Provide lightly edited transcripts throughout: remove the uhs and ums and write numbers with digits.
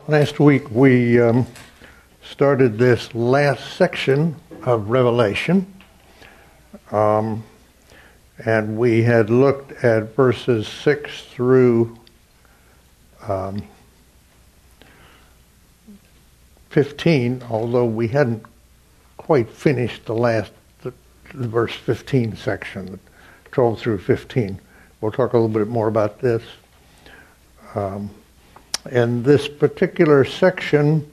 Last week we started this last section of Revelation, and we had looked at verses 6 through 15, although we hadn't quite finished the verse 15 section, 12 through 15. We'll talk a little bit more about this. And this particular section,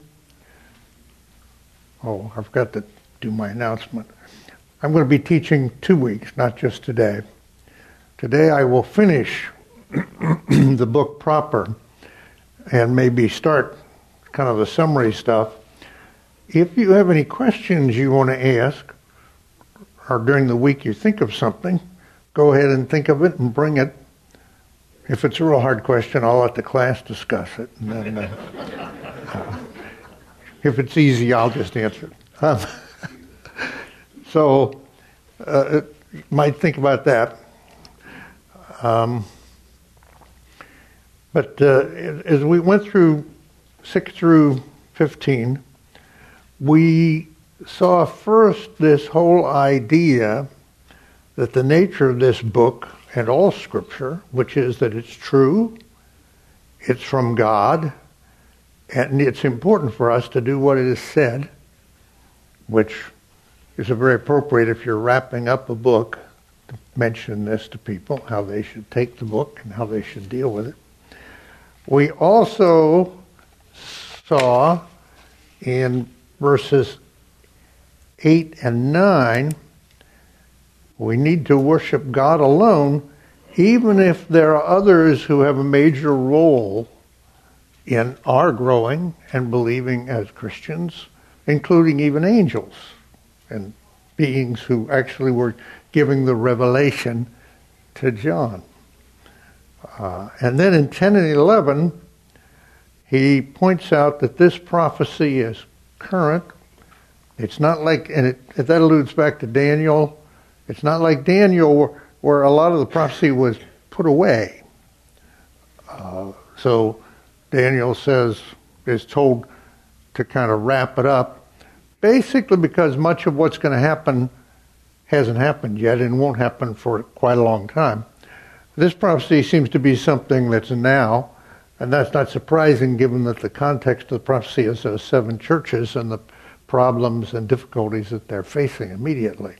I forgot to do my announcement. I'm going to be teaching 2 weeks, not just today. Today I will finish the book proper and maybe start kind of the summary stuff. If you have any questions you want to ask, or during the week you think of something, go ahead and think of it and bring it. If it's a real hard question, I'll let the class discuss it. And then, if it's easy, I'll just answer it. So, you might think about that. But as we went through 6 through 15, we saw first this whole idea that the nature of this book and all Scripture, which is that it's true, it's from God, and it's important for us to do what it is said, which is very appropriate if you're wrapping up a book, to mention this to people, how they should take the book and how they should deal with it. We also saw in verses 8 and 9, we need to worship God alone, even if there are others who have a major role in our growing and believing as Christians, including even angels and beings who actually were giving the revelation to John. And then in 10 and 11, he points out that this prophecy is current. It's not like, and that alludes back to Daniel. It's not like Daniel where a lot of the prophecy was put away. So Daniel is told to kind of wrap it up, basically because much of what's going to happen hasn't happened yet and won't happen for quite a long time. This prophecy seems to be something that's now, and that's not surprising given that the context of the prophecy is those 7 churches and the problems and difficulties that they're facing immediately.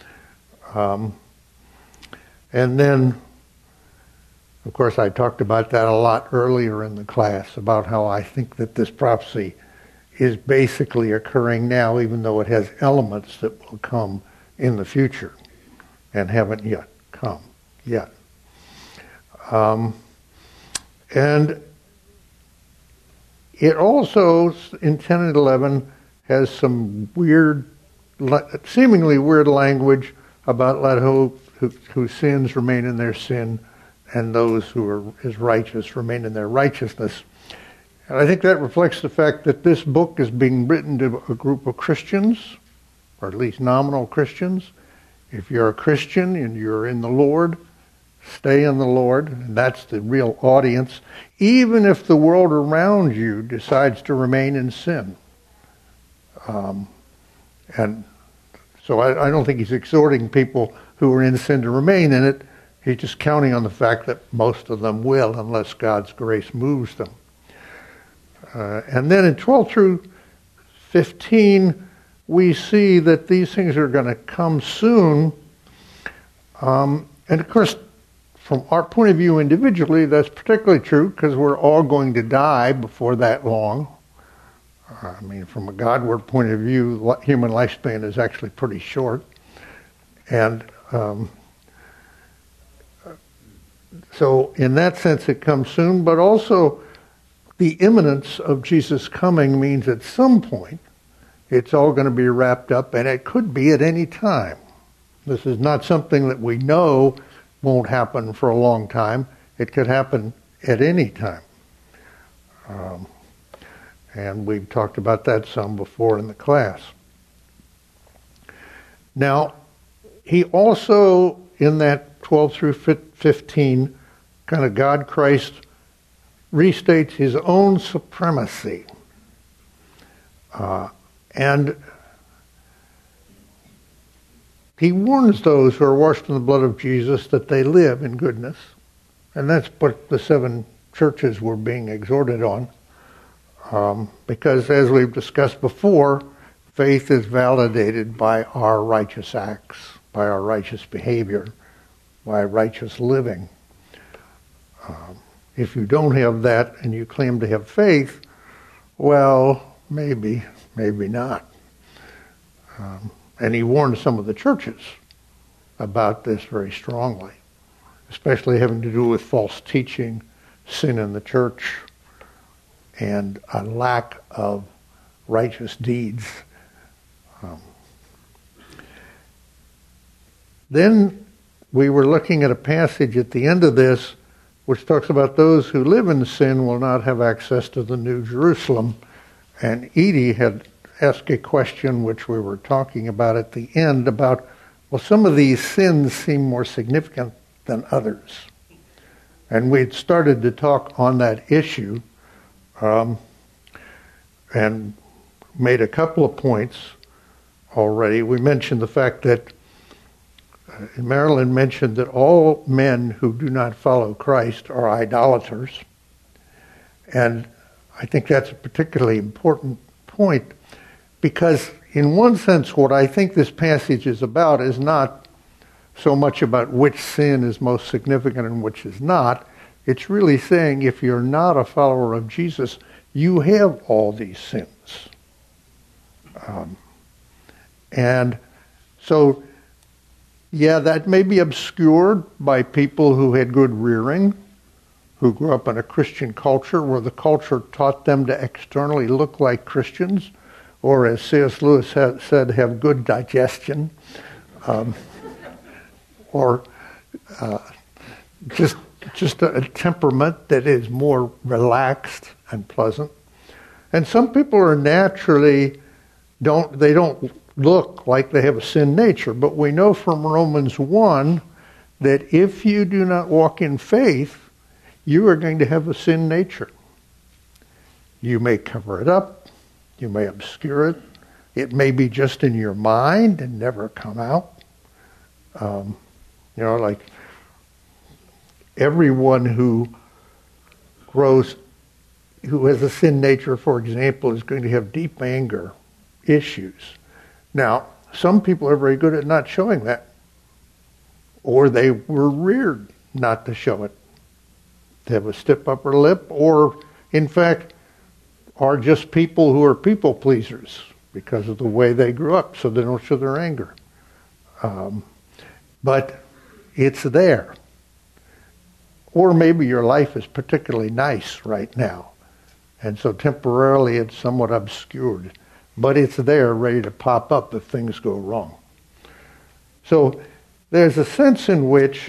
And then, of course, I talked about that a lot earlier in the class, about how I think that this prophecy is basically occurring now, even though it has elements that will come in the future and haven't yet come yet. And it also, in 10 and 11, has some seemingly weird language about let whose sins remain in their sin, and those who are as righteous remain in their righteousness. And I think that reflects the fact that this book is being written to a group of Christians, or at least nominal Christians. If you're a Christian and you're in the Lord, stay in the Lord, and that's the real audience, even if the world around you decides to remain in sin. And so I don't think he's exhorting people who are in sin to remain in it. He's just counting on the fact that most of them will, unless God's grace moves them. And then in 12 through 15, we see that these things are going to come soon. And of course, from our point of view individually, that's particularly true because we're all going to die before that long. I mean, from a Godward point of view, human lifespan is actually pretty short. And so in that sense it comes soon, but also the imminence of Jesus' coming means at some point it's all going to be wrapped up, and it could be at any time. This is not something that we know won't happen for a long time. It could happen at any time. And we've talked about that some before in the class. Now, he also, in that 12 through 15, kind of God, Christ, restates his own supremacy. And he warns those who are washed in the blood of Jesus that they live in goodness. And that's what the 7 churches were being exhorted on. Because as we've discussed before, faith is validated by our righteous acts, by our righteous behavior, by righteous living. If you don't have that and you claim to have faith, well, maybe not. And he warned some of the churches about this very strongly, especially having to do with false teaching, sin in the church, and a lack of righteous deeds. Then we were looking at a passage at the end of this which talks about those who live in sin will not have access to the New Jerusalem. And Edie had asked a question which we were talking about at the end about, well, some of these sins seem more significant than others. And we'd started to talk on that issue and made a couple of points already. We mentioned the fact that Marilyn mentioned that all men who do not follow Christ are idolaters. And I think that's a particularly important point because in one sense what I think this passage is about is not so much about which sin is most significant and which is not. It's really saying if you're not a follower of Jesus, you have all these sins. And so, yeah, that may be obscured by people who had good rearing, who grew up in a Christian culture where the culture taught them to externally look like Christians, or as C.S. Lewis said, have good digestion, or just a temperament that is more relaxed and pleasant. And some people are naturally don't look like they have a sin nature, but we know from Romans 1 that if you do not walk in faith, you are going to have a sin nature. You may cover it up, you may obscure it, it may be just in your mind and never come out. Like everyone who has a sin nature, for example, is going to have deep anger issues. Now, some people are very good at not showing that, or they were reared not to show it. They have a stiff upper lip, or in fact, are just people who are people pleasers because of the way they grew up, so they don't show their anger. But it's there. Or maybe your life is particularly nice right now, and so temporarily it's somewhat obscured. But it's there, ready to pop up if things go wrong. So there's a sense in which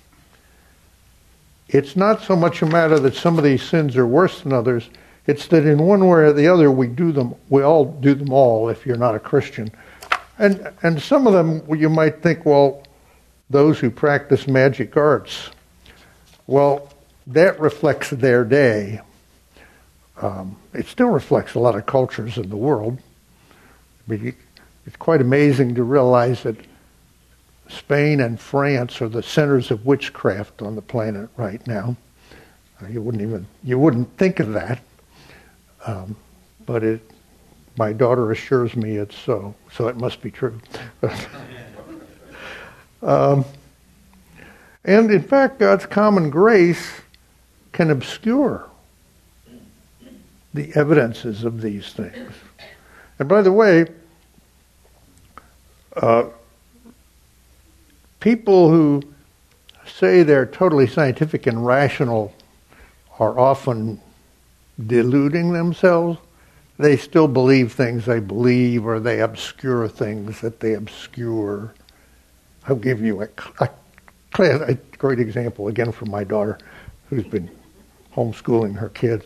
it's not so much a matter that some of these sins are worse than others. It's that in one way or the other we all do them all if you're not a Christian. And some of them you might think, well, those who practice magic arts, well, that reflects their day. It still reflects a lot of cultures in the world. It's quite amazing to realize that Spain and France are the centers of witchcraft on the planet right now. You wouldn't think of that, but my daughter assures me it's so it must be true. And in fact, God's common grace can obscure the evidences of these things. And by the way, people who say they're totally scientific and rational are often deluding themselves. They still believe things they believe, or they obscure things that they obscure. I'll give you a great example, again, from my daughter, who's been homeschooling her kids.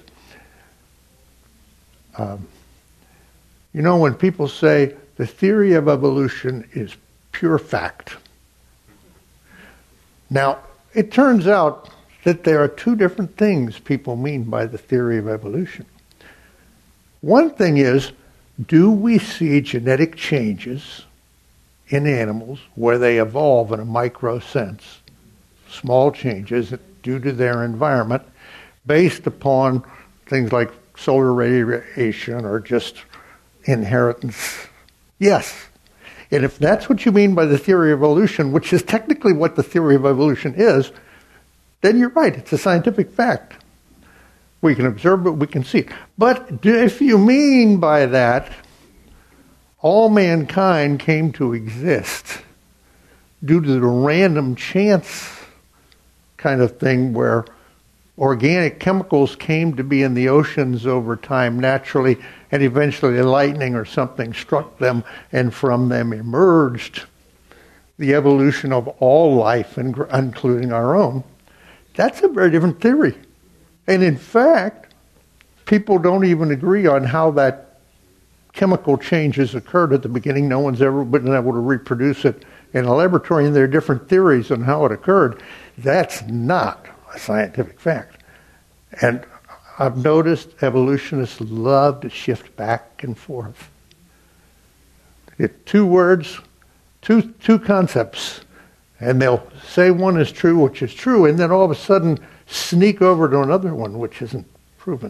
When people say the theory of evolution is pure fact. Now, it turns out that there are two different things people mean by the theory of evolution. One thing is, do we see genetic changes in animals where they evolve in a micro sense, small changes due to their environment, based upon things like solar radiation or just inheritance? Yes. And if that's what you mean by the theory of evolution, which is technically what the theory of evolution is, then you're right. It's a scientific fact. We can observe it, we can see it. But if you mean by that, all mankind came to exist due to the random chance kind of thing where organic chemicals came to be in the oceans over time naturally, and eventually lightning or something struck them, and from them emerged the evolution of all life, including our own. That's a very different theory. And in fact, people don't even agree on how that chemical changes occurred at the beginning. No one's ever been able to reproduce it in a laboratory, and there are different theories on how it occurred. That's not a scientific fact. And I've noticed evolutionists love to shift back and forth. Get two words, two concepts, and they'll say one is true, which is true, and then all of a sudden sneak over to another one, which isn't proven.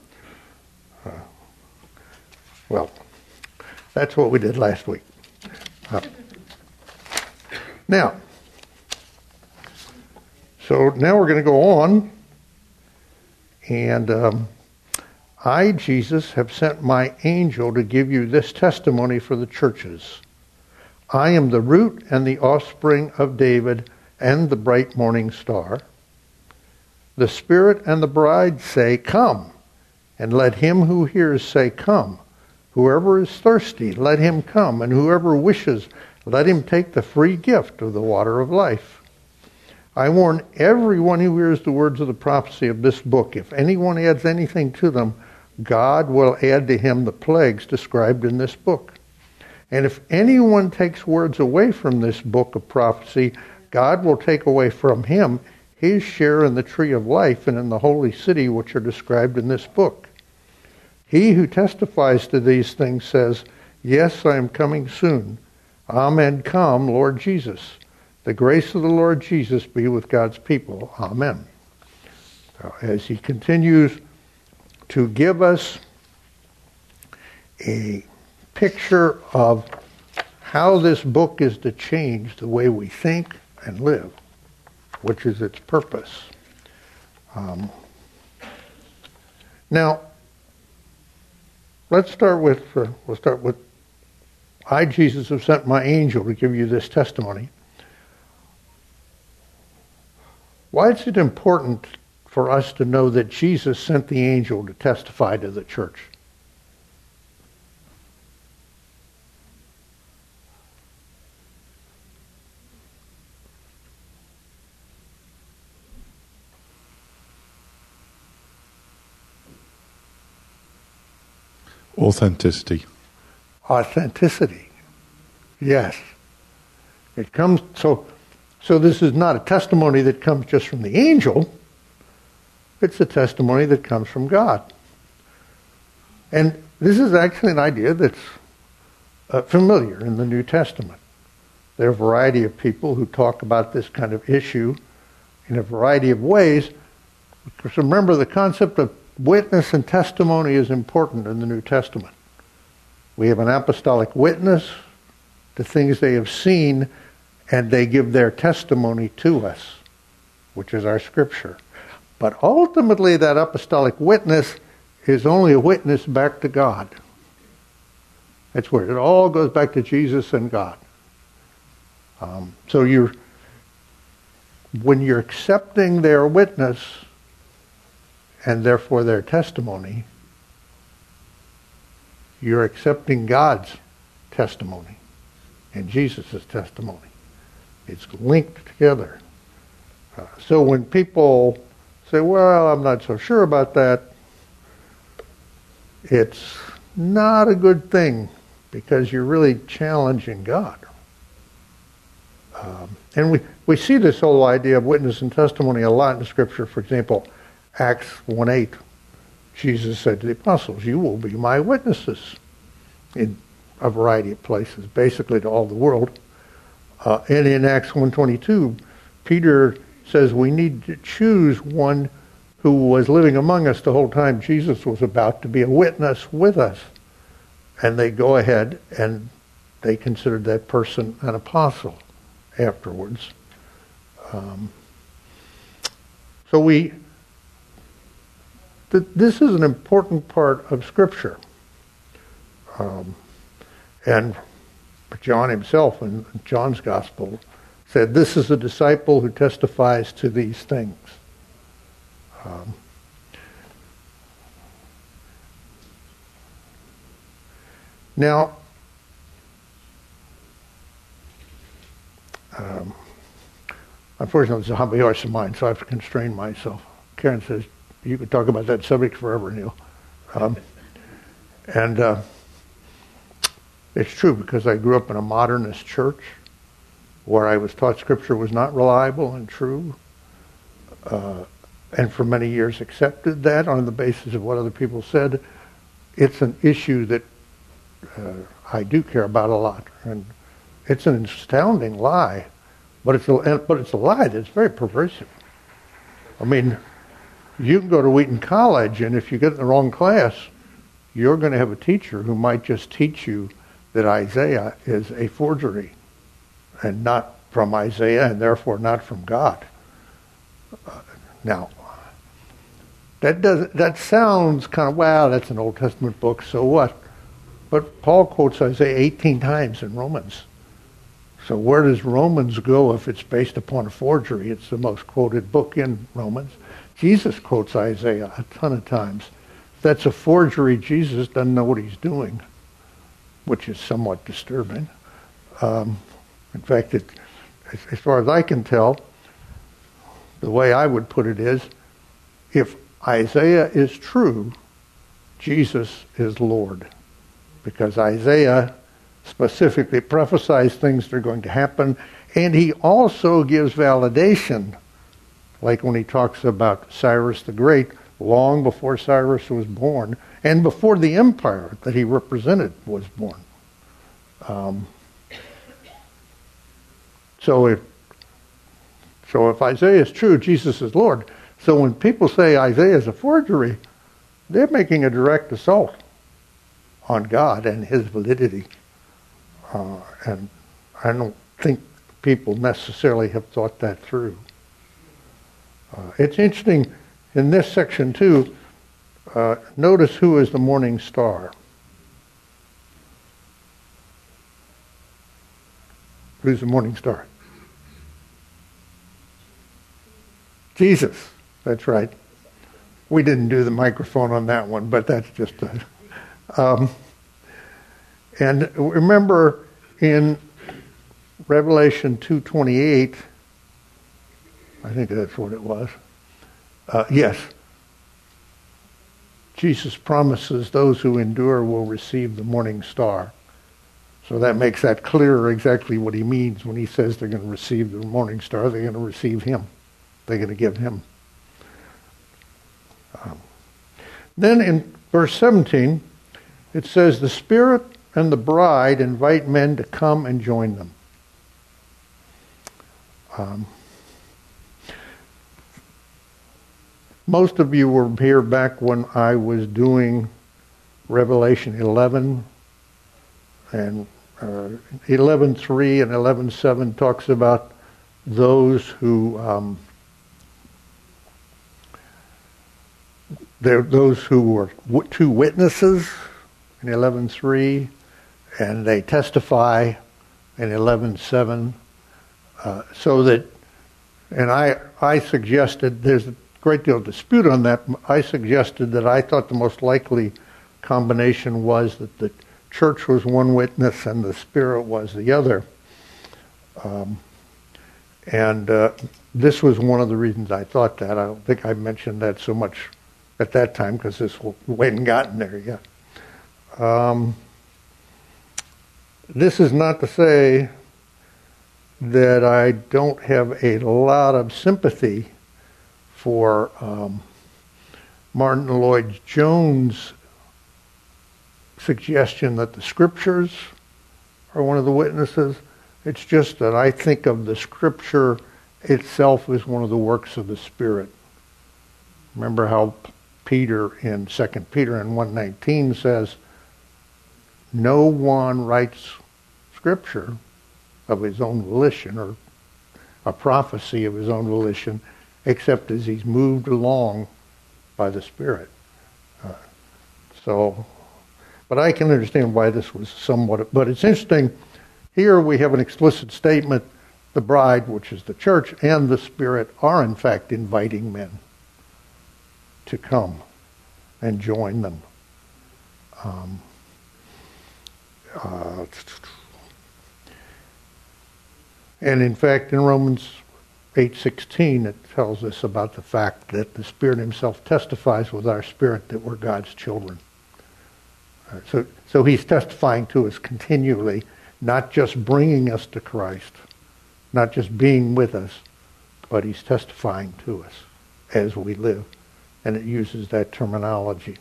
Well, that's what we did last week. Now, so now we're going to go on. And I, Jesus, have sent my angel to give you this testimony for the churches. I am the root and the offspring of David and the bright morning star. The Spirit and the bride say, come. And let him who hears say, come. Whoever is thirsty, let him come. And whoever wishes, let him take the free gift of the water of life. I warn everyone who hears the words of the prophecy of this book. If anyone adds anything to them, God will add to him the plagues described in this book. And if anyone takes words away from this book of prophecy, God will take away from him his share in the tree of life and in the holy city which are described in this book. He who testifies to these things says, yes, I am coming soon. Amen. Come, Lord Jesus. The grace of the Lord Jesus be with God's people. Amen. So as he continues to give us a picture of how this book is to change the way we think and live, which is its purpose. Now, we'll start with, I, Jesus, have sent my angel to give you this testimony. Why is it important for us to know that Jesus sent the angel to testify to the church? Authenticity. Authenticity. Yes. It comes, so this is not a testimony that comes just from the angel. It's a testimony that comes from God. And this is actually an idea that's familiar in the New Testament. There are a variety of people who talk about this kind of issue in a variety of ways. Because remember, the concept of witness and testimony is important in the New Testament. We have an apostolic witness to things they have seen, and they give their testimony to us, which is our scripture. But ultimately, that apostolic witness is only a witness back to God. That's where it all goes back to Jesus and God. So when you're accepting their witness, and therefore their testimony, you're accepting God's testimony and Jesus' testimony. It's linked together. So when people say, well, I'm not so sure about that, it's not a good thing, because you're really challenging God. And we see this whole idea of witness and testimony a lot in Scripture. For example, Acts 1:8, Jesus said to the apostles, "You will be my witnesses," in a variety of places, basically to all the world. And in Acts 1:22, Peter says we need to choose one who was living among us the whole time Jesus was about to be a witness with us. And they go ahead and they considered that person an apostle afterwards. This is an important part of Scripture. And John himself in John's Gospel said, "This is a disciple who testifies to these things." Now, unfortunately, it's a hobby horse of mine, so I have to constrain myself. Karen says, "You could talk about that subject forever, Neil." It's true, because I grew up in a modernist church where I was taught Scripture was not reliable and true, and for many years accepted that on the basis of what other people said. It's an issue that I do care about a lot, and it's an astounding lie, but it's a lie that's very perversive. I mean, you can go to Wheaton College, and if you get in the wrong class, you're going to have a teacher who might just teach you that Isaiah is a forgery and not from Isaiah, and therefore not from God. Now, that sounds kind of, wow, that's an Old Testament book, so what? But Paul quotes Isaiah 18 times in Romans. So where does Romans go if it's based upon a forgery? It's the most quoted book in Romans. Jesus quotes Isaiah a ton of times. If that's a forgery, Jesus doesn't know what he's doing, which is somewhat disturbing. In fact, as far as I can tell, the way I would put it is, if Isaiah is true, Jesus is Lord. Because Isaiah specifically prophesies things that are going to happen, and he also gives validation, like when he talks about Cyrus the Great, long before Cyrus was born, and before the empire that he represented was born. So if Isaiah is true, Jesus is Lord. So when people say Isaiah is a forgery, they're making a direct assault on God and his validity. And I don't think people necessarily have thought that through. It's interesting, in this section too, notice who is the morning star. Who's the morning star? Jesus. That's right. We didn't do the microphone on that one, but that's just and remember in Revelation 2:28, I think that's what it was. Yes. Jesus promises those who endure will receive the morning star. So that makes that clearer exactly what he means when he says they're going to receive the morning star. They're going to receive him. They're going to give him. Then in verse 17, it says, the Spirit and the bride invite men to come and join them. Most of you were here back when I was doing Revelation 11, and 11:3 and 11:7 talks about those who those who were two witnesses in 11:3, and they testify in 11:7. So that, and I suggested, there's a great deal of dispute on that. I suggested that I thought the most likely combination was that the church was one witness and the Spirit was the other. This was one of the reasons I thought that. I don't think I mentioned that so much at that time because we hadn't gotten there yet. This is not to say that I don't have a lot of sympathy for Martin Lloyd-Jones' suggestion that the Scriptures are one of the witnesses. It's just that I think of the Scripture itself as one of the works of the Spirit. Remember how Peter in 2 Peter in 1:19 says, no one writes Scripture of his own volition, or a prophecy of his own volition, except as he's moved along by the Spirit. But I can understand why this was somewhat, but it's interesting. Here we have an explicit statement, the bride, which is the church, and the Spirit are in fact inviting men to come and join them. And in fact, in Romans 8:16, it tells us about the fact that the Spirit himself testifies with our spirit that we're God's children. So he's testifying to us continually, not just bringing us to Christ, not just being with us, but he's testifying to us as we live. And it uses that terminology.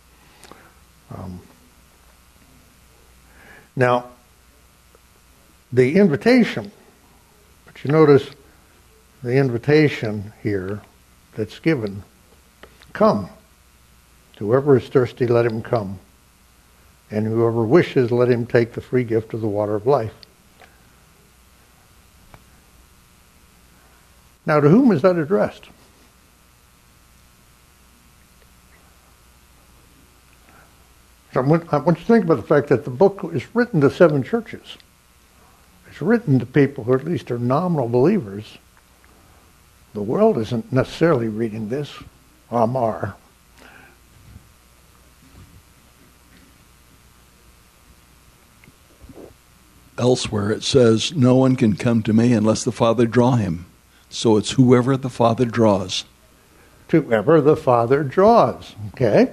Now, the invitation, but you notice the invitation here that's given, come. Whoever is thirsty, let him come. And whoever wishes, let him take the free gift of the water of life. Now, to whom is that addressed? So I want you to think about the fact that the book is written to 7 churches. It's written to people who at least are nominal believers. The world isn't necessarily reading this. Amar. Elsewhere it says, no one can come to me unless the Father draw him. So it's whoever the Father draws. Whoever the Father draws. Okay?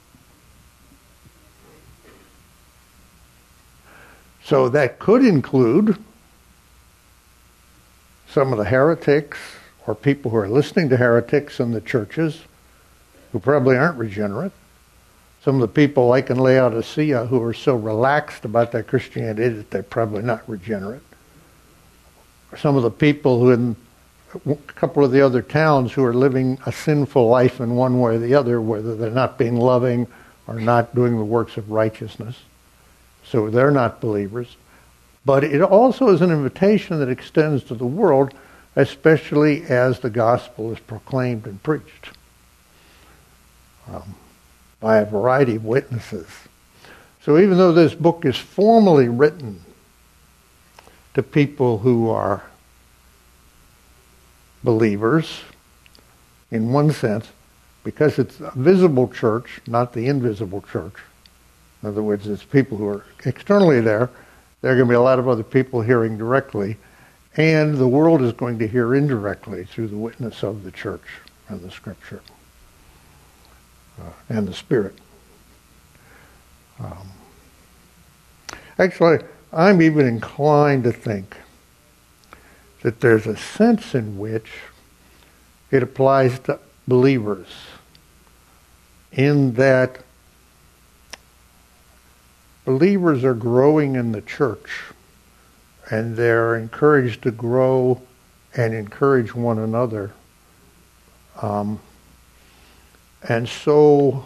So that could include some of the heretics or people who are listening to heretics in the churches who probably aren't regenerate. Some of the people like in Laodicea who are so relaxed about their Christianity that they're probably not regenerate. Some of the people who in a couple of the other towns who are living a sinful life in one way or the other, whether they're not being loving or not doing the works of righteousness. So they're not believers. But it also is an invitation that extends to the world, especially as the gospel is proclaimed and preached by a variety of witnesses. So even though this book is formally written to people who are believers, in one sense, because it's a visible church, not the invisible church. In other words, it's people who are externally there. There are going to be a lot of other people hearing directly, and the world is going to hear indirectly through the witness of the church and the Scripture and the Spirit. Actually, I'm even inclined to think that there's a sense in which it applies to believers, in that believers are growing in the church, and they're encouraged to grow and encourage one another. And so,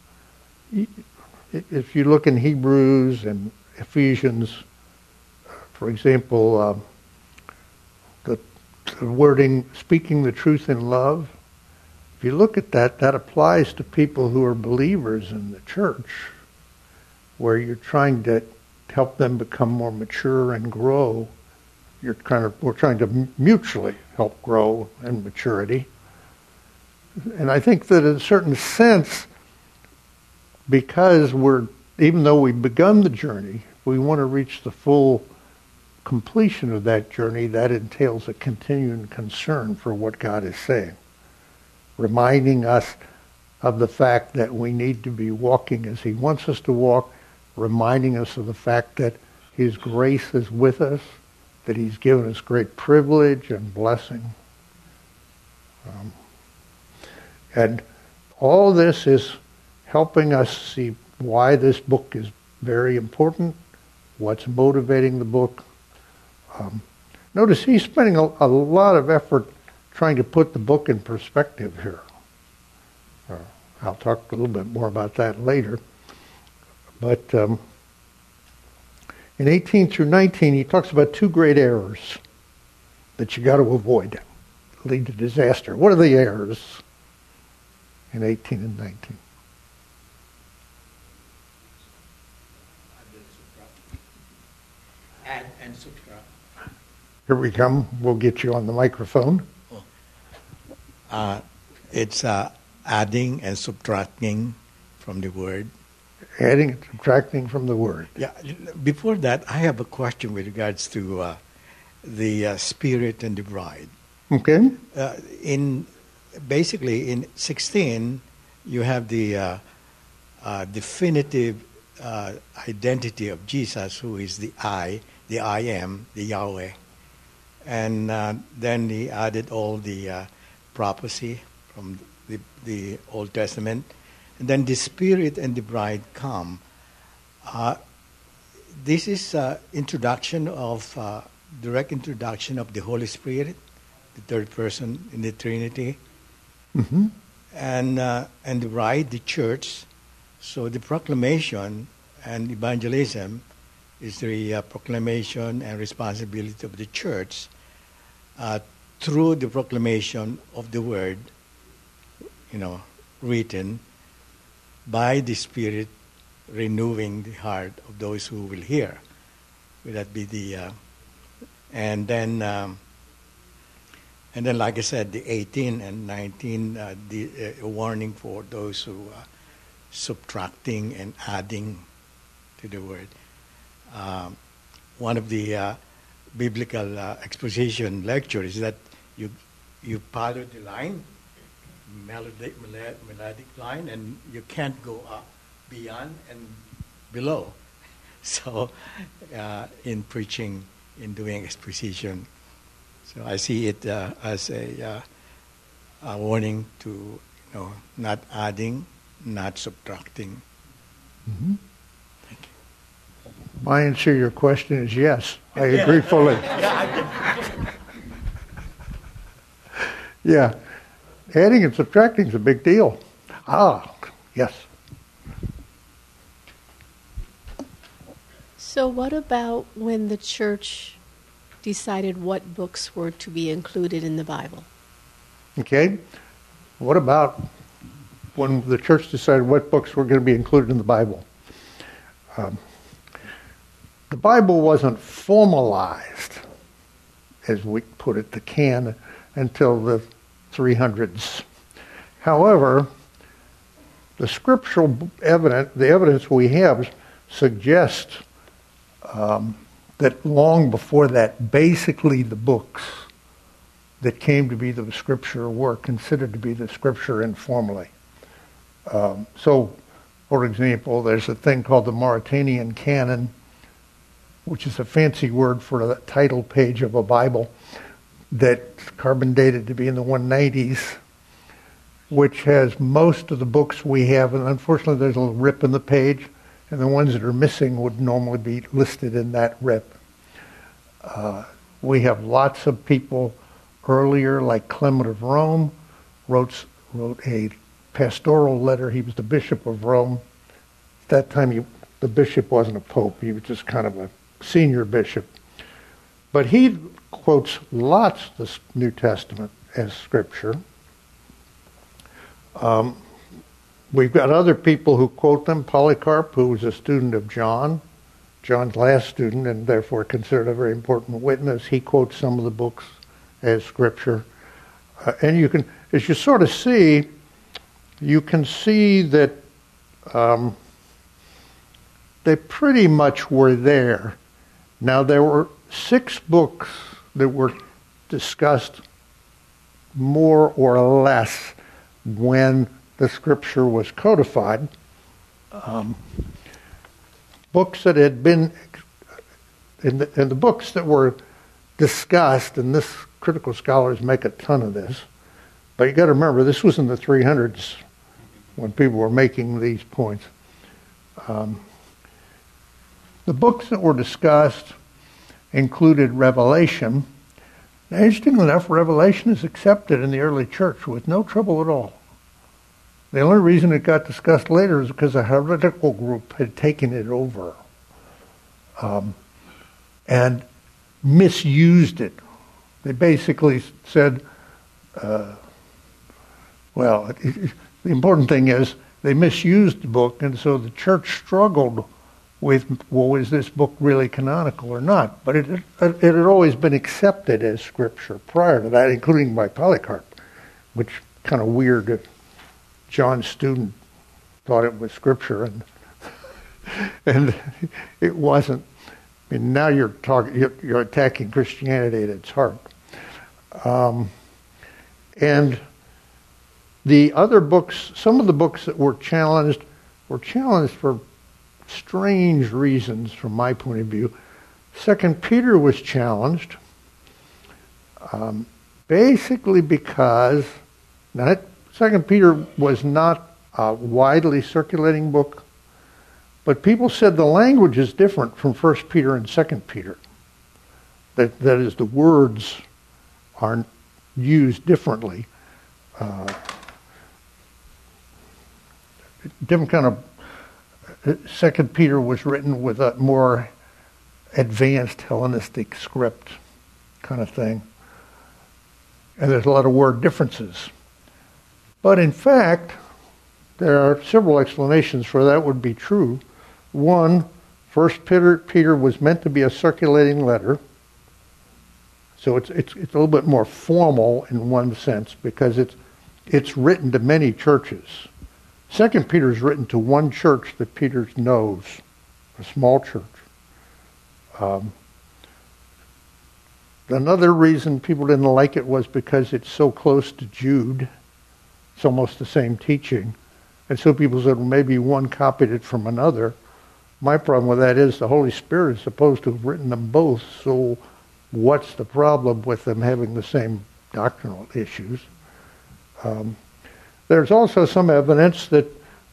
if you look in Hebrews and Ephesians, for example, the wording, speaking the truth in love, if you look at that, that applies to people who are believers in the church, where you're trying to help them become more mature and grow. We're trying to mutually help grow in maturity. And I think that in a certain sense, because even though we've begun the journey, we want to reach the full completion of that journey, that entails a continuing concern for what God is saying, reminding us of the fact that we need to be walking as he wants us to walk, reminding us of the fact that his grace is with us, that he's given us great privilege and blessing. And all this is helping us see why this book is very important, what's motivating the book. Notice he's spending a lot of effort trying to put the book in perspective here. I'll talk a little bit more about that later. But in 18 through 19, he talks about two great errors that you got to avoid, lead to disaster. What are the errors in 18 and 19? Add and subtract. Here we come. We'll get you on the microphone. It's adding and subtracting from the word. Adding and subtracting from the word. Yeah. Before that, I have a question with regards to the Spirit and the bride. Okay. In 16, you have the definitive identity of Jesus, who is the I am, the Yahweh. And then he added all the prophecy from the Old Testament. And then the Spirit and the bride come. This is introduction of direct introduction of the Holy Spirit, the third person in the Trinity. Mm-hmm. And the bride, the church. So the proclamation and evangelism is the proclamation and responsibility of the church through the proclamation of the word, written by the Spirit, renewing the heart of those who will hear. Would that be the and then like I said, the 18 and 19, the warning for those who are subtracting and adding to the word. One of the biblical exposition lectures is that you follow the line, melodic line, and you can't go up beyond and below. So in preaching, in doing exposition, so I see it as a warning to not adding, not subtracting. Mm-hmm. Thank you. My answer to your question is yes. I agree fully. Yeah. Adding and subtracting is a big deal. Yes. So what about when the church decided what books were to be included in the Bible? Okay. What about when the church decided what books were going to be included in the Bible? The Bible wasn't formalized, as we put it, the canon, until the 300s. However, the scriptural evidence, the evidence we have, suggests that long before that, basically the books that came to be the scripture were considered to be the scripture informally. So, for example, there's a thing called the Mauritanian Canon, which is a fancy word for the title page of a Bible that's carbon dated to be in the 190s, which has most of the books we have, and unfortunately there's a little rip in the page, and the ones that are missing would normally be listed in that rip. We have lots of people earlier, like Clement of Rome, wrote a pastoral letter. He was the Bishop of Rome. At that time, the bishop wasn't a pope. He was just kind of a senior bishop. But he quotes lots of the New Testament as scripture. We've got other people who quote them. Polycarp, who was a student of John, John's last student, and therefore considered a very important witness, he quotes some of the books as scripture. And you can, as you sort of see, you can see that they pretty much were there. Now, there were 6 books that were discussed more or less when the scripture was codified. Books that had been, in the books that were discussed, and this critical scholars make a ton of this, but you got to remember this was in the 300s when people were making these points. The books that were discussed included Revelation. Now, interestingly enough, Revelation is accepted in the early church with no trouble at all. The only reason it got discussed later is because a heretical group had taken it over and misused it. They basically said, the important thing is they misused the book, and so the church struggled with, well, is this book really canonical or not? But it had always been accepted as scripture prior to that, including by Polycarp, which kind of weird that John's student thought it was scripture and it wasn't. I mean, now you're attacking Christianity at its heart. And the other books, some of the books that were challenged for strange reasons from my point of view. 2 Peter was challenged basically because 2 Peter was not a widely circulating book, but people said the language is different from 1 Peter and 2 Peter. That is, the words are used differently. Different kind of 2 Peter was written with a more advanced Hellenistic script kind of thing. And there's a lot of word differences. But in fact, there are several explanations for that would be true. One, 1 Peter was meant to be a circulating letter. So it's a little bit more formal in one sense because it's written to many churches. 2 Peter is written to one church that Peter knows, a small church. Another reason people didn't like it was because it's so close to Jude. It's almost the same teaching. And so people said, well, maybe one copied it from another. My problem with that is the Holy Spirit is supposed to have written them both, so what's the problem with them having the same doctrinal issues? There's also some evidence that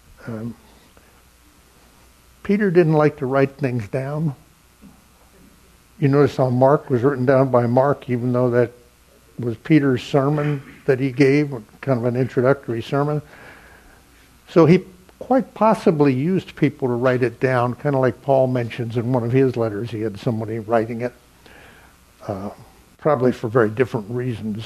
Peter didn't like to write things down. You notice how Mark was written down by Mark, even though that was Peter's sermon that he gave, kind of an introductory sermon. So he quite possibly used people to write it down, kind of like Paul mentions in one of his letters. He had somebody writing it, probably for very different reasons.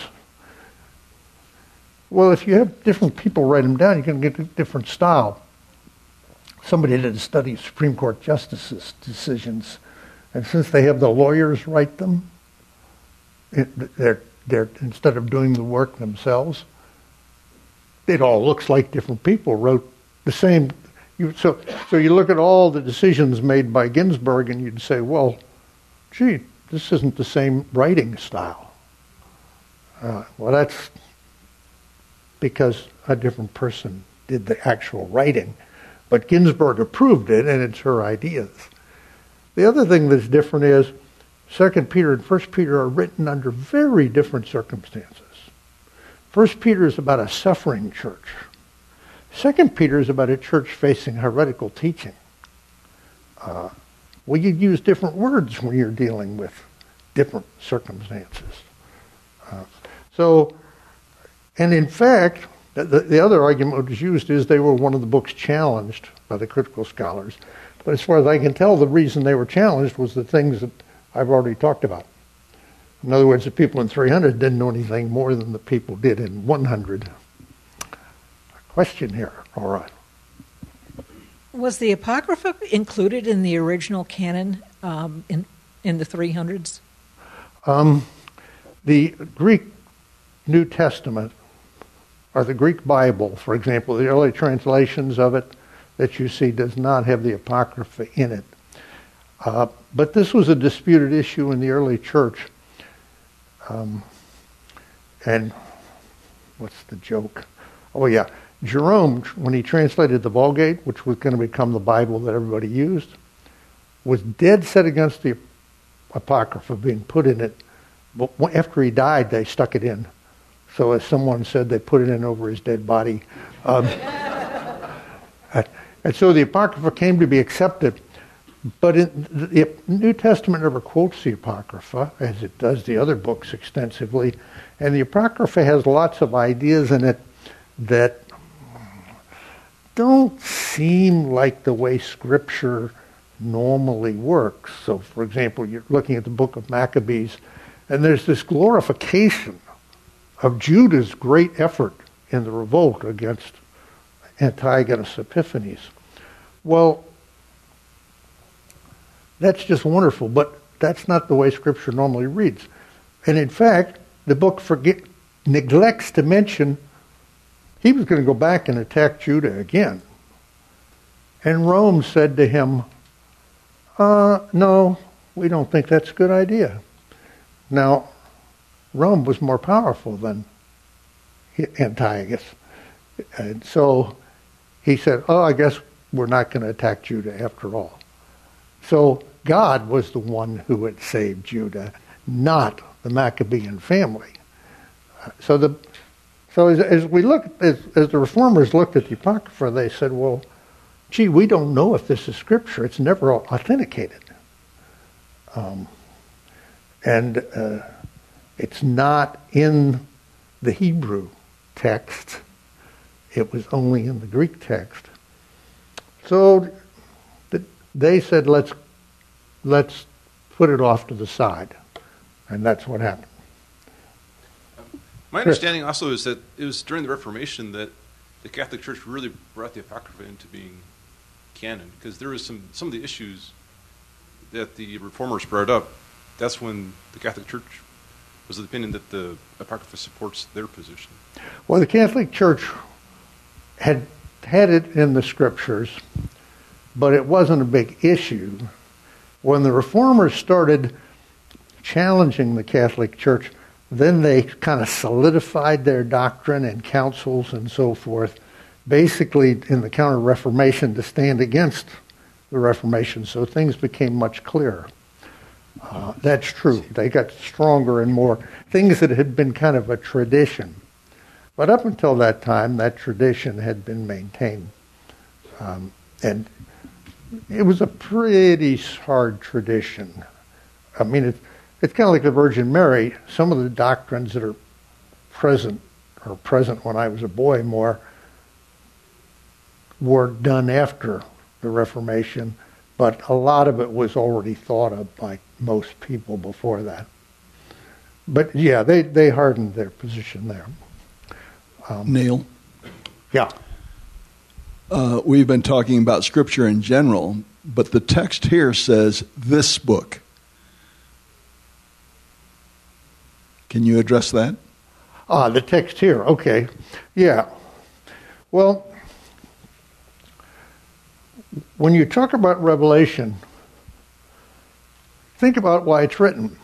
Well, if you have different people write them down, you can get a different style. Somebody did a study of Supreme Court justices' decisions, and since they have the lawyers write them, they're instead of doing the work themselves, it all looks like different people wrote the same. So you look at all the decisions made by Ginsburg, and you'd say, well, gee, this isn't the same writing style. Well, that's because a different person did the actual writing. But Ginsburg approved it, and it's her ideas. The other thing that's different is 2 Peter and 1 Peter are written under very different circumstances. 1 Peter is about a suffering church. 2 Peter is about a church facing heretical teaching. Well, you use different words when you're dealing with different circumstances. And in fact, the other argument that was used is they were one of the books challenged by the critical scholars. But as far as I can tell, the reason they were challenged was the things that I've already talked about. In other words, the people in 300 didn't know anything more than the people did in 100. Question here. All right. Was the Apocrypha included in the original canon in the 300s? The Greek New Testament, or the Greek Bible, for example, the early translations of it that you see does not have the Apocrypha in it. But this was a disputed issue in the early church. And what's the joke? Oh, yeah. Jerome, when he translated the Vulgate, which was going to become the Bible that everybody used, was dead set against the Apocrypha being put in it But after he died, they stuck it in. So as someone said, they put it in over his dead body. And so the Apocrypha came to be accepted. But the New Testament never quotes the Apocrypha, as it does the other books extensively. And the Apocrypha has lots of ideas in it that don't seem like the way Scripture normally works. So, for example, you're looking at the book of Maccabees, and there's this glorification of Judah's great effort in the revolt against Antigonus Epiphanes. Well, that's just wonderful, but that's not the way Scripture normally reads. And in fact, the book neglects to mention he was going to go back and attack Judah again. And Rome said to him, no, we don't think that's a good idea. Now, Rome was more powerful than Antiochus. And so he said, I guess we're not going to attack Judah after all. So God was the one who had saved Judah, not the Maccabean family. So as the Reformers looked at the Apocrypha, they said, well, gee, we don't know if this is Scripture. It's never authenticated. It's not in the Hebrew text. It was only in the Greek text. So they said, let's put it off to the side. And that's what happened. My understanding also is that it was during the Reformation that the Catholic Church really brought the Apocrypha into being canon, because there was some of the issues that the Reformers brought up. That's when the Catholic Church was of the opinion that the Apocrypha supports their position. Well, the Catholic Church had it in the Scriptures, but it wasn't a big issue. When the Reformers started challenging the Catholic Church, then they kind of solidified their doctrine in councils and so forth, basically in the Counter-Reformation to stand against the Reformation, so things became much clearer. That's true. They got stronger and more things that had been kind of a tradition. But up until that time, that tradition had been maintained. And it was a pretty hard tradition. I mean, it's kind of like the Virgin Mary. Some of the doctrines that are present when I was a boy more, were done after the Reformation, but a lot of it was already thought of by most people before that. But yeah, they hardened their position there. Neil? Yeah. We've been talking about Scripture in general, but the text here says this book. Can you address that? The text here, okay. Yeah. Well, when you talk about Revelation, think about why it's written.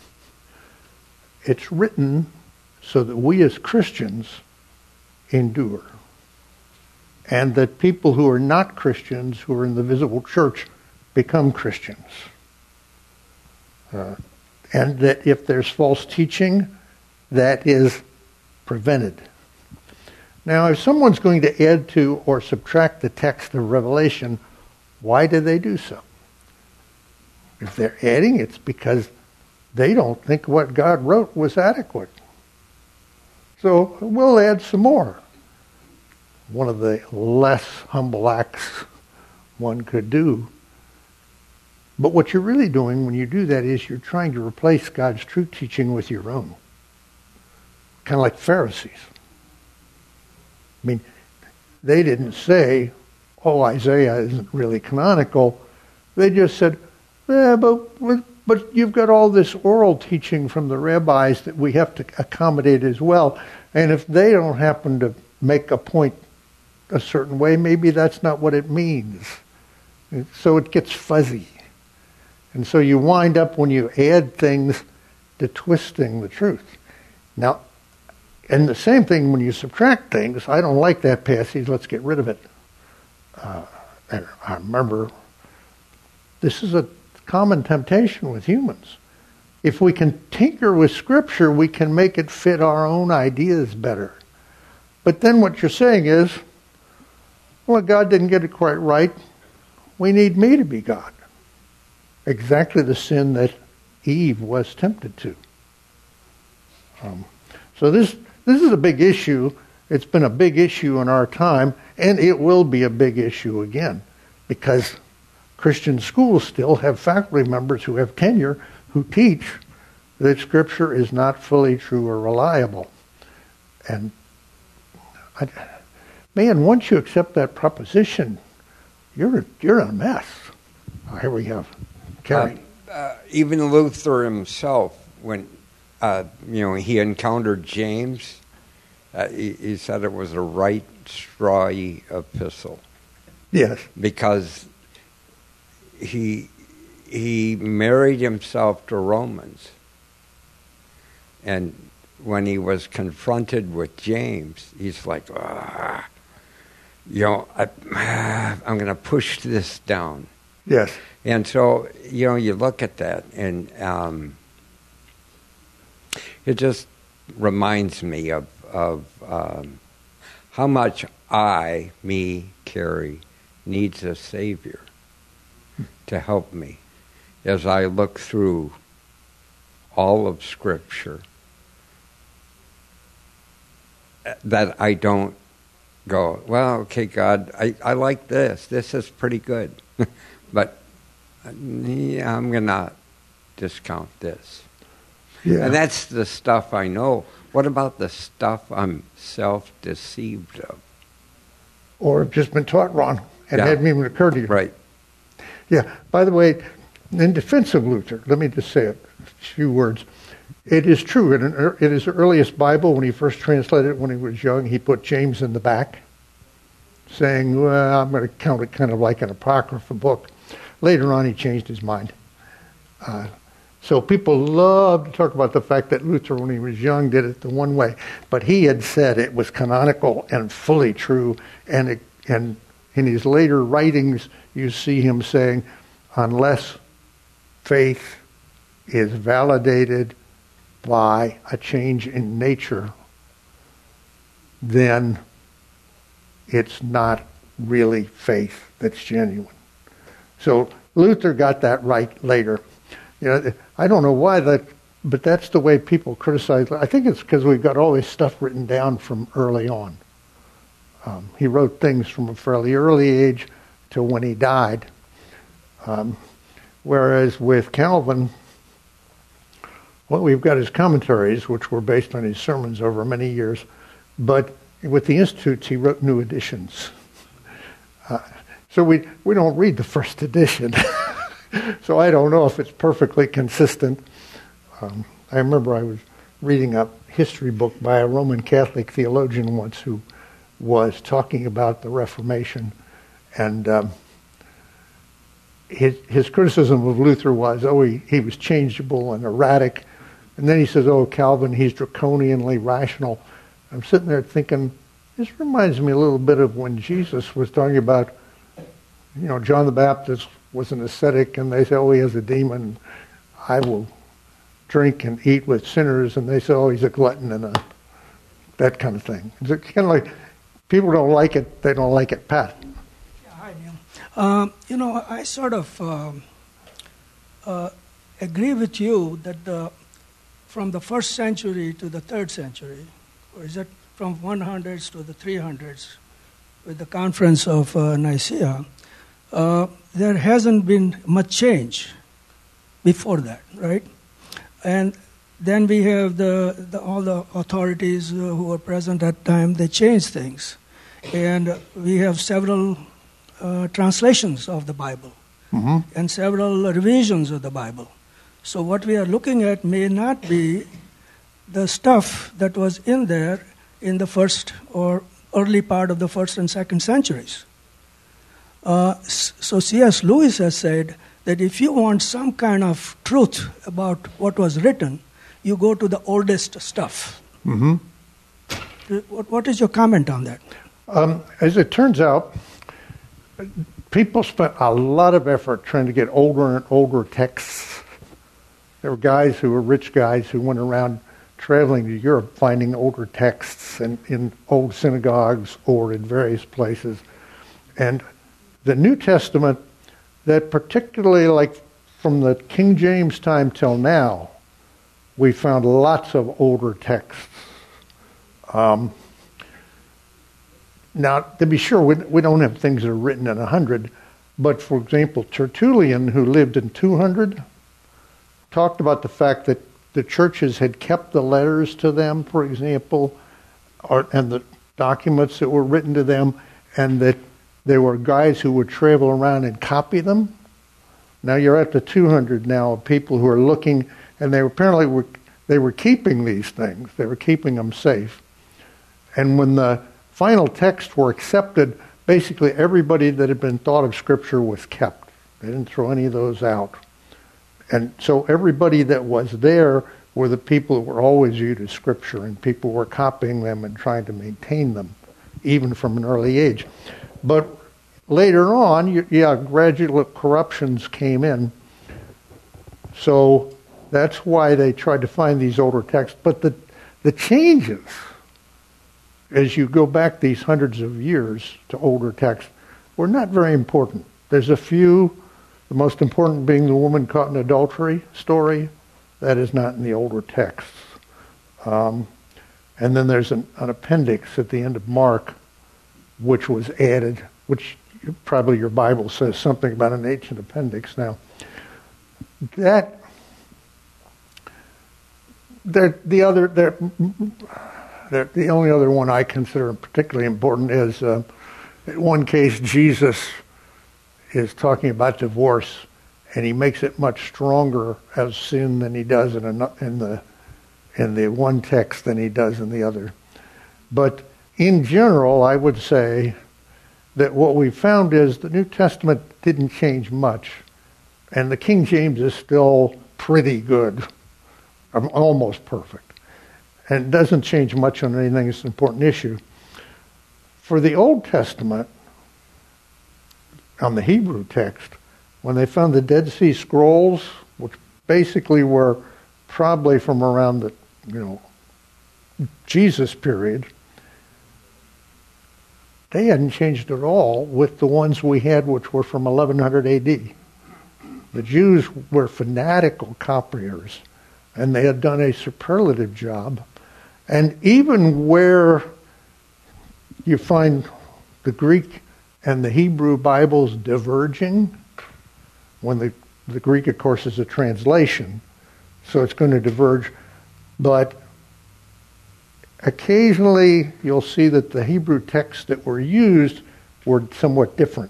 It's written so that we as Christians endure, and that people who are not Christians, who are in the visible church, become Christians. And that if there's false teaching, that is prevented. Now, if someone's going to add to or subtract the text of Revelation, why do they do so? If they're adding, it's because they don't think what God wrote was adequate. So we'll add some more. One of the less humble acts one could do. But what you're really doing when you do that is you're trying to replace God's true teaching with your own. Kind of like Pharisees. I mean, they didn't say, Isaiah isn't really canonical. They just said, but you've got all this oral teaching from the rabbis that we have to accommodate as well. And if they don't happen to make a point a certain way, maybe that's not what it means. So it gets fuzzy. And so you wind up, when you add things, to twisting the truth. Now, and the same thing when you subtract things. I don't like that passage, let's get rid of it. And I remember, this is a common temptation with humans. if we can tinker with Scripture, we can make it fit our own ideas better. But then what you're saying is, well, God didn't get it quite right. We need me to be God. Exactly the sin that Eve was tempted to. So this is a big issue. It's been a big issue in our time, and it will be a big issue again, because Christian schools still have faculty members who have tenure who teach that Scripture is not fully true or reliable. And man, once you accept that proposition, you're in a mess. Here we have Kerry. Even Luther himself, when he encountered James, he said it was a right strawy epistle. Yes, because he married himself to Romans, and when he was confronted with James, he's like, I'm going to push this down. yes. And so, you look at that, and it just reminds me of how much Carrie, needs a Savior to help me as I look through all of Scripture, that I don't go, well, okay, God, I like this. This is pretty good. But I'm going to discount this. Yeah. And that's the stuff I know. What about the stuff I'm self-deceived of? Or have just been taught wrong and Yeah. hadn't even occurred to you. Right. Yeah. By the way, in defense of Luther, let me just say a few words. It is true. In his earliest Bible, when he first translated it when he was young, he put James in the back, saying, well, I'm going to count it kind of like an apocrypha book. Later on, he changed his mind. So people love to talk about the fact that Luther, when he was young, did it the one way. But he had said it was canonical and fully true. And in his later writings, you see him saying, unless faith is validated by a change in nature, then it's not really faith that's genuine. So Luther got that right later. I don't know why but that's the way people criticize. I think it's because we've got all this stuff written down from early on. He wrote things from a fairly early age till when he died. Whereas with Calvin, what we've got is commentaries, which were based on his sermons over many years. But with the Institutes, he wrote new editions. So we don't read the first edition. So I don't know if it's perfectly consistent. I remember I was reading a history book by a Roman Catholic theologian once who was talking about the Reformation. And his criticism of Luther was, he was changeable and erratic. And then he says, Calvin, he's draconianly rational. I'm sitting there thinking, this reminds me a little bit of when Jesus was talking about, John the Baptist was an ascetic, and they say, he has a demon. I will drink and eat with sinners, and they say, he's a glutton and that kind of thing. It's kind of like, people don't like it, they don't like it, Pat. Yeah, hi, Neil. I sort of agree with you that from the 1st century to the 3rd century, or is it from 100s to the 300s, with the Conference of Nicaea, there hasn't been much change before that, right? And then we have all the authorities who were present at the time. They changed things, and we have several translations of the Bible and several revisions of the Bible. So what we are looking at may not be the stuff that was in there in the first or early part of the 1st and 2nd centuries. So C.S. Lewis has said that if you want some kind of truth about what was written, you go to the oldest stuff. Mm-hmm. What is your comment on that? As it turns out, people spent a lot of effort trying to get older and older texts There were guys who were rich guys who went around traveling to Europe finding older texts in old synagogues or in various places. And the New Testament, that particularly like from the King James time till now, we found lots of older texts. Now, to be sure, we don't have things that are written in 100, but for example, Tertullian, who lived in 200, talked about the fact that the churches had kept the letters to them, for example, and the documents that were written to them, and that there were guys who would travel around and copy them. Now you're at the 200 now of people who are looking, and they apparently were keeping these things. They were keeping them safe. And when the final texts were accepted, basically everybody that had been thought of Scripture was kept. They didn't throw any of those out. And so everybody that was there were the people who were always viewed as Scripture, and people were copying them and trying to maintain them, even from an early age. But later on, gradual corruptions came in. So that's why they tried to find these older texts. But the changes, as you go back these hundreds of years to older texts, were not very important. There's a few, the most important being the woman caught in adultery story. That is not in the older texts. And then there's an appendix at the end of Mark, which was added, which probably your Bible says something about an ancient appendix. Now, the only other one I consider particularly important is, in one case, Jesus is talking about divorce, and he makes it much stronger as sin than he does in the one text than he does in the other. But in general, I would say that what we found is the New Testament didn't change much, and the King James is still pretty good, almost perfect, and it doesn't change much on anything that's an important issue. For the Old Testament, on the Hebrew text, when they found the Dead Sea Scrolls, which basically were probably from around the Jesus period, they hadn't changed at all with the ones we had, which were from 1100 AD. The Jews were fanatical copiers, and they had done a superlative job. And even where you find the Greek and the Hebrew Bibles diverging, when the Greek, of course, is a translation, so it's going to diverge, but occasionally you'll see that the Hebrew texts that were used were somewhat different.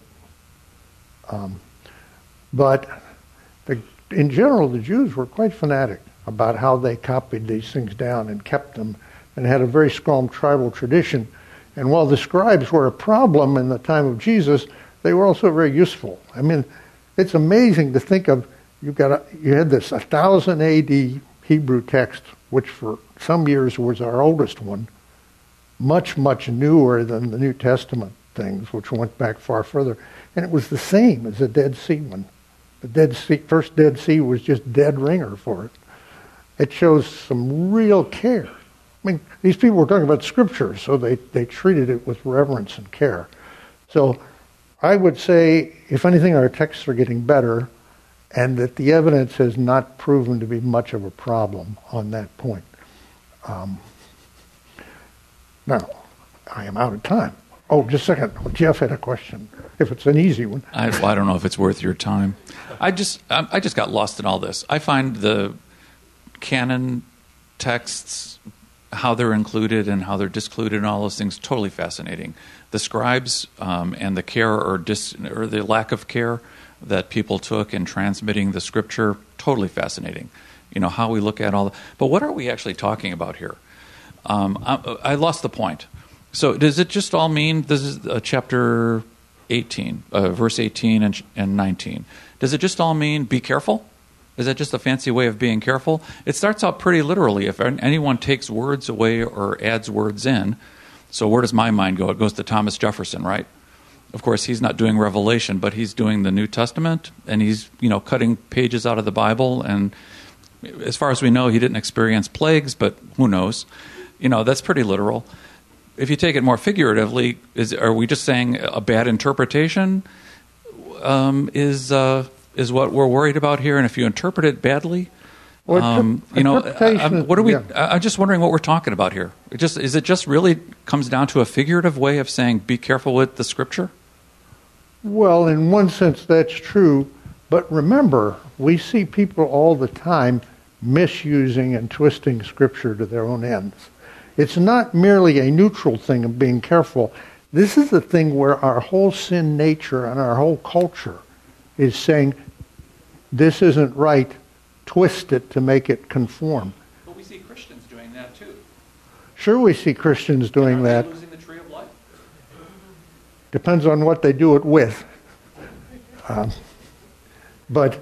But in general, the Jews were quite fanatic about how they copied these things down and kept them, and had a very strong tribal tradition. And while the scribes were a problem in the time of Jesus, they were also very useful. I mean, it's amazing to think of, you had this 1000 AD Hebrew text, which for some years was our oldest one, much, much newer than the New Testament things, which went back far further. And it was the same as the Dead Sea one. The first Dead Sea was just dead ringer for it. It shows some real care. I mean, these people were talking about Scripture, so they treated it with reverence and care. So I would say, if anything, our texts are getting better, and that the evidence has not proven to be much of a problem on that point. Now, I am out of time. Oh, just a second. Jeff had a question, if it's an easy one. I don't know if it's worth your time. I just got lost in all this. I find the canon texts, how they're included and how they're discluded and all those things, totally fascinating. The scribes and the care or the lack of care that people took in transmitting the Scripture, totally fascinating. How we look at all that. But what are we actually talking about here? I lost the point. So does it just all mean, this is chapter 18, verse 18 and 19. Does it just all mean be careful? Is that just a fancy way of being careful? It starts out pretty literally. If anyone takes words away or adds words in, so where does my mind go? It goes to Thomas Jefferson, right? Of course, he's not doing Revelation, but he's doing the New Testament, and he's cutting pages out of the Bible and as far as we know, he didn't experience plagues, but who knows? That's pretty literal. If you take it more figuratively, are we just saying a bad interpretation is what we're worried about here? And if you interpret it badly, what are we? I'm just wondering what we're talking about here. Is it just really comes down to a figurative way of saying be careful with the Scripture? Well, in one sense, that's true. But remember, we see people all the time misusing and twisting Scripture to their own ends. It's not merely a neutral thing of being careful. This is the thing where our whole sin nature and our whole culture is saying, this isn't right, twist it to make it conform. But we see Christians doing that too. Sure, we see Christians doing that. Losing the tree of life? Depends on what they do it with. But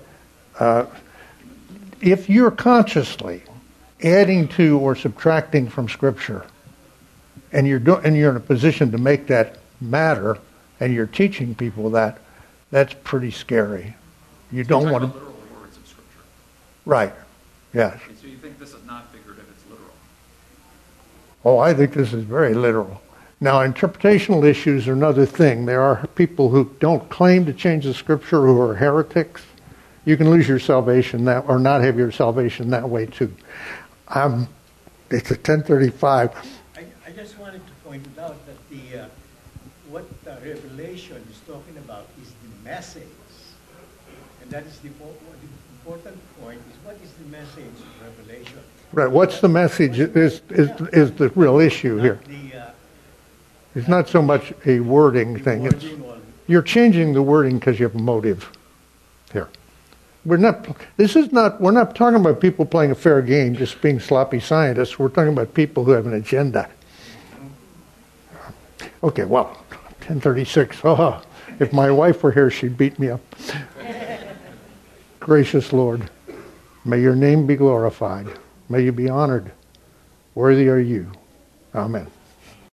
if you're consciously adding to or subtracting from Scripture, and you're in a position to make that matter, and you're teaching people that, that's pretty scary. You don't want to. Literal words of Scripture. Right. Yes. So you think this is not figurative; it's literal. Oh, I think this is very literal. Now, interpretational issues are another thing. There are people who don't claim to change the Scripture who are heretics. You can lose your salvation or not have your salvation that way too. It's a 10:35. I just wanted to point out that what the Revelation is talking about is the message, and that is the important point. Is what is the message of Revelation? Right. What's the message is the real issue here. It's not so much a wording thing. You're changing the wording because you have a motive here. We're not talking about people playing a fair game, just being sloppy scientists. We're talking about people who have an agenda. Okay, well, 10:36. Oh, if my wife were here, she'd beat me up. Gracious Lord, may your name be glorified. May you be honored. Worthy are you. Amen.